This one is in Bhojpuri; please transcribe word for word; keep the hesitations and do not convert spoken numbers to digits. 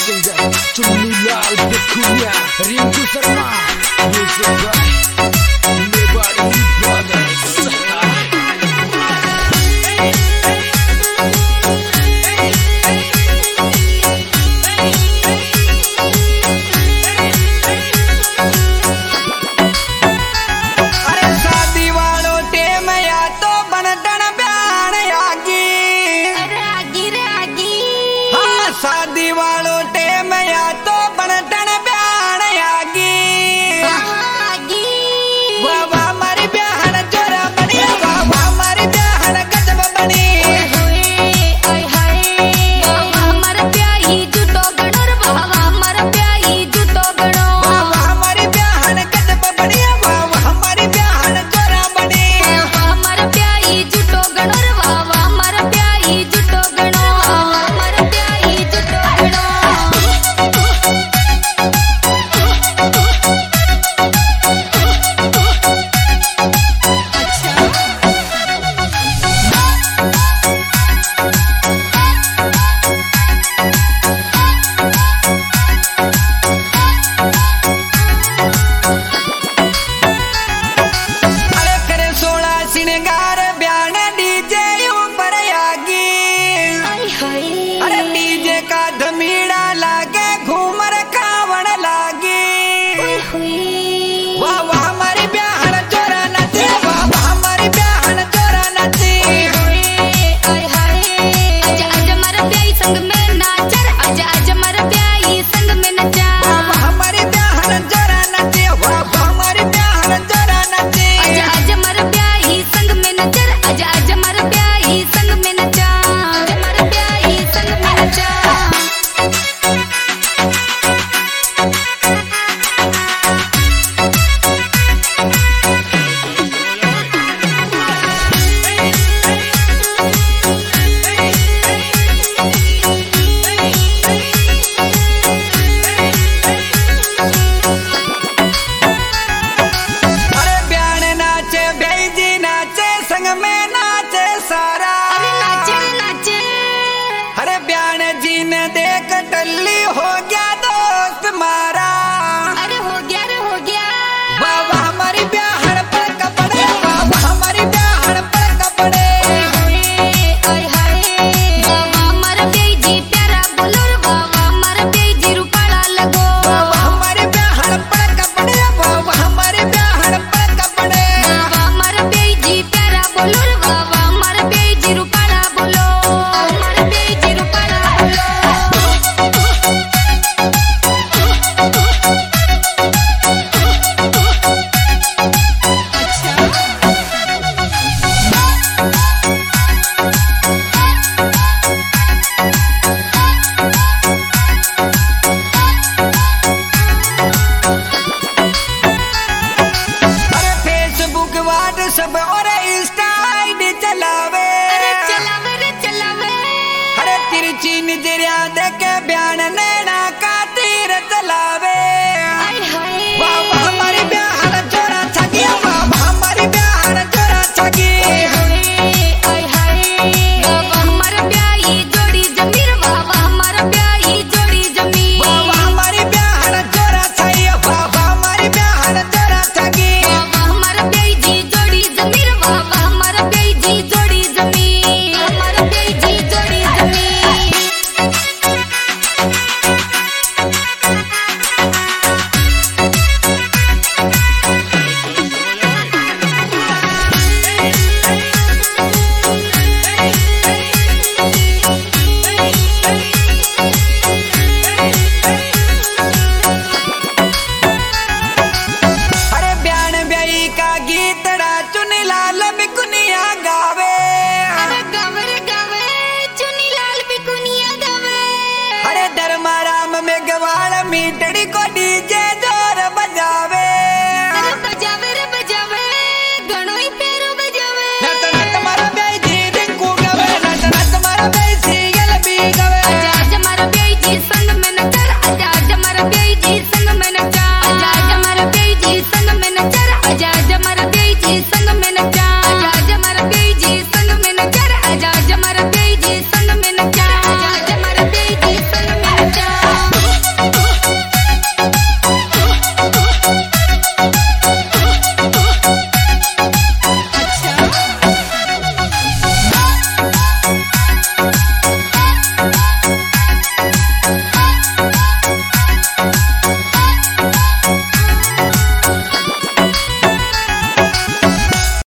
सिंगर चुन्नी लाल बिखुरिया Rinku Sharma music by Mewari brothers. शादी वालो टेम या तो बनटन ब्यान आगी बाबा हमारी ब्याहन जोरा बनी बाबा हमारी ब्याहन गजब बनी हमारा प्याही जुटो गणो रे बाबा हमारा प्याही जुटो गणो बाबा हमारी ब्याहन गजब बनी बाबा हमारी ब्याहन जोरा बनी हमारा प्याही जुटो गणो रे बाबा हमारा प्याही जुटो गणो हमारा प्याही जुटो गणो। अरे करे सोलह सिंगार ब्यान डीजे ऊपर आगी अरे डीजे का धमीड़ा लागे घूमर कावण लागी वाह वाह हमारी ब्याहन चोरा नची वाह वाह हमारी ब्याहन चोरा नची आज आज हमारा प्याही संग में नाचर आज आज हमारा प्याही संग में नचा वाह वाह हमारी ब्याहन चोरा नची वाह वाह हमारी ब्याहन चोरा नची आज आज हमारा प्याही संग में नचर आज आज हमारा प्याही संग में नचा आज हमारा प्याही संग में नचा। अरे ब्यान नाचे बेजी नाचे संग में नाचे सारा अरे नाचे रे नाचे अरे ब्यान जी ने देख टल्ली हो गया दोस्त मारा अरे हो गया रे हो गया बाबा हमारी ब्याहन पर कपड़े बाबा हमारी ब्याहन पर कपड़े आय हाय बाबा हमारा बेजी प्यारा बोलो रे बाबा हमारा बेजी रुपाला लगो बाबा हमारी ब्याहन पर कपड़े बाबा हमारी ब्याहन पर कपड़े बाबा हमारा बेजी प्यारा बोलो रे बाबा हमारा बेजी रुपाला बोलो हमारा बेजी रुपाला बोलो। अरे फेसबुक व्हाट्सएप और इंस्टा आईडी चलावे अरे चलावे रे चलावे अरे तिरछी नजरिया देखे ब्यान नैना का तीर चलावे आय हाय बाबा हमारी ब्याहन चोरा छगी बाबा हमारी ब्याहन चोरा छगी आय हाय बाबा हमारा प्याही जोड़ी जमी रे बाबा हमारा प्याही जोड़ी जमी बाबा हमारी ब्याहन चोरा छगी बाबा हमारी ब्याहन चोरा छगी बाबा हमारा बेजी जोड़ी जमी रे बाबा हमारा बेजी जोड़ी जमी हमारा बेजी जोड़ी जमी। अरे ब्यान ब्याई का गीतड़ा चुनी लाल बिकुनिया गावे अरे गावे रे गावे चुनी लाल बिकुनिया गावे अरे धर्माराम में गवाड़ मीटड़ी को डीजे